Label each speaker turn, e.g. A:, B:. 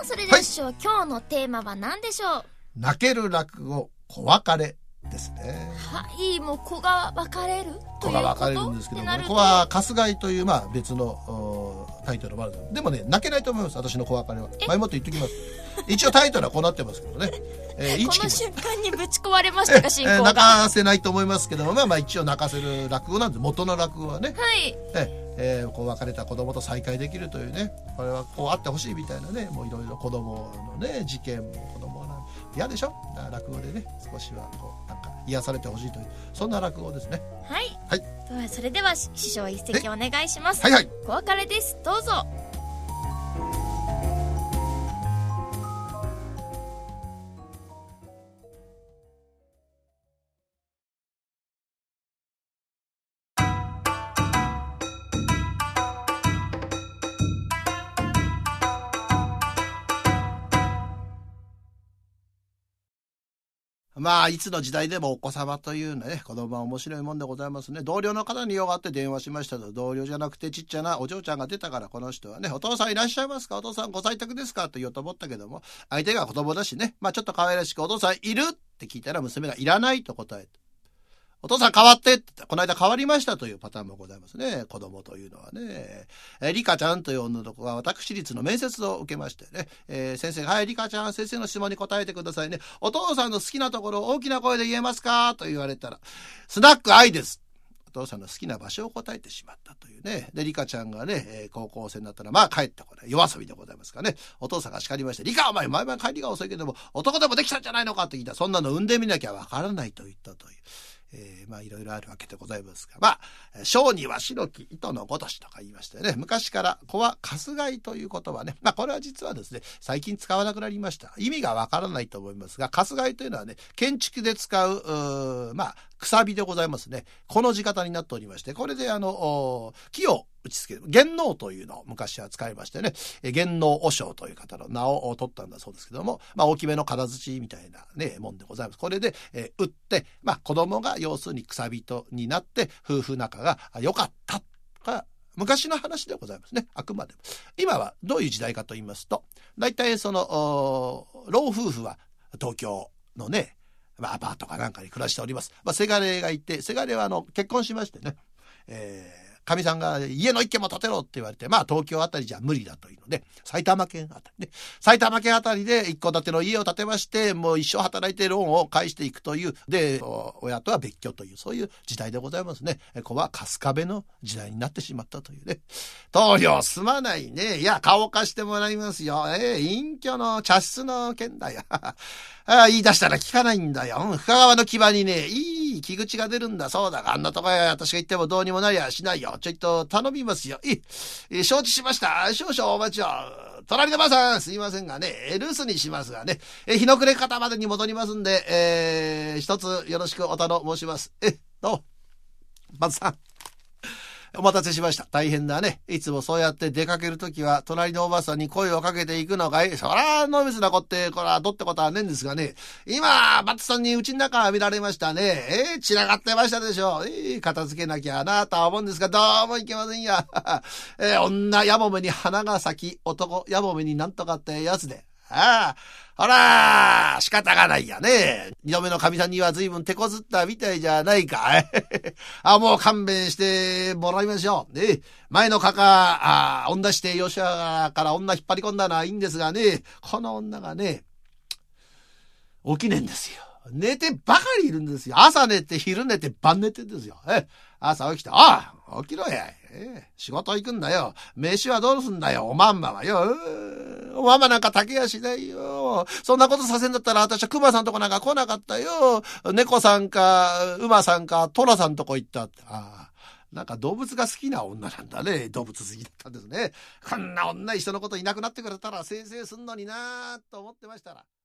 A: それでは師匠、今日のテーマは何でしょう？
B: 泣ける落語、子別れですね。
A: はい、もう子が別れるということ？
B: 子が別れるんですけども、子はかすがいという別のタイトルもある。でもね、泣けないと思います、私の子別れは。前もって言っときます。一応タイトルはこうなってますけどね。
A: この瞬間にぶち壊れましたか、進行が。
B: 泣かせないと思いますけども、一応泣かせる落語なんです。元の落語はね。
A: はい。
B: こう別れた子供と再会できるというね、これはこうあってほしいみたいなね、もういろいろ子供のね、事件も子供が嫌でしょ。落語でね、少しはこうなんか癒されてほしいという、そんな落語ですね。
A: はい。
B: はい。
A: ではそれでは師匠一席お願いします。
B: はいはい。
A: お別れです。どうぞ。
B: いつの時代でもお子様というね、子供は面白いもんでございますね。同僚の方に用があって電話しましたと、同僚じゃなくてちっちゃなお嬢ちゃんが出たから、この人はね、お父さんいらっしゃいますか、お父さんご在宅ですかと言おうと思ったけども、相手が子供だしね、ちょっと可愛らしく、お父さんいるって聞いたら、娘がいらないと答えて、お父さん変わってって言ったら、この間変わりましたというパターンもございますね。子供というのはね。リカちゃんという女の子が私立の面接を受けましてね。先生が、はい、リカちゃん、先生の質問に答えてくださいね。お父さんの好きなところを大きな声で言えますかと言われたら、スナック愛です。お父さんの好きな場所を答えてしまったというね。で、リカちゃんがね、高校生になったら、帰ってこない。夜遊びでございますからね。お父さんが叱りまして、リカお前、毎晩帰りが遅いけども、男でもできたんじゃないのかと言ったら、そんなの産んでみなきゃわからないと言ったという。いろいろあるわけでございますが、小には白き糸のごとしとか言いましてね、昔から子はかすがいという言葉ね、これは実はですね、最近使わなくなりました。意味がわからないと思いますが、かすがいというのはね、建築で使う、くさびでございますね。この字型になっておりまして、これで木を打ち付ける元能というのを昔は使いましてね、元能和尚という方の名を取ったんだそうですけども、大きめの金槌みたいなね、もんでございます。これで、打って、子供が要するにくさびとになって夫婦仲が良かったが昔の話でございますね。あくまでも。今はどういう時代かと言いますと、大体その老夫婦は東京のね、アパートかなんかに暮らしております。せがれがいて、せがれは結婚しましてね、かみさんが家の一軒も建てろって言われて、東京あたりじゃ無理だというので、埼玉県あたりね、埼玉県あたりで一戸建ての家を建てまして、もう一生働いてローンを返していくという、で、親とは別居という、そういう時代でございますね。子は春日部の時代になってしまったというね。棟梁すまないね。いや、顔貸してもらいますよ。隠居の茶室の件だよ。言い出したら聞かないんだよ。深川の木場にね、いい木口が出るんだそうだが、あんなとこへ私が行ってもどうにもなりゃしないよ。ちょいと頼みますよ。承知しました。少々お待ちを。隣のばあさん、すいませんがね、留守にしますがね、日の暮れ方までに戻りますんで、一つよろしくお頼申します。どうも、ばあさん。お待たせしました。大変だね。いつもそうやって出かけるときは、隣のおばさんに声をかけていくのかい？そら、のみすなこって、こら、どってことはねえんですがね。今、バッツさんにうちの中見られましたね。散らかってましたでしょう。片付けなきゃなとは思うんですが、どうもいけませんや。女やもめに花が咲き、男やもめになんとかってやつで。ほら、仕方がないやね。二度目の神さんには随分手こずったみたいじゃないか。もう勘弁してもらいましょう。ね、前のかか、女して吉原から女引っ張り込んだのはいいんですがね、この女がね、起きねえんですよ。寝てばかりいるんですよ。朝寝て、昼寝て、晩寝てんですよ。朝起きて、起きろや。仕事行くんだよ。飯はどうすんだよ。おまんまはよ。おまんまなんか炊けやしないよ。そんなことさせんだったら私は熊さんとこなんか来なかったよ。猫さんか、馬さんか、虎さんとこ行ったって。なんか動物が好きな女なんだね。動物好きだったんですね。こんな女人のこといなくなってくれたらせいせいすんのになと思ってましたら。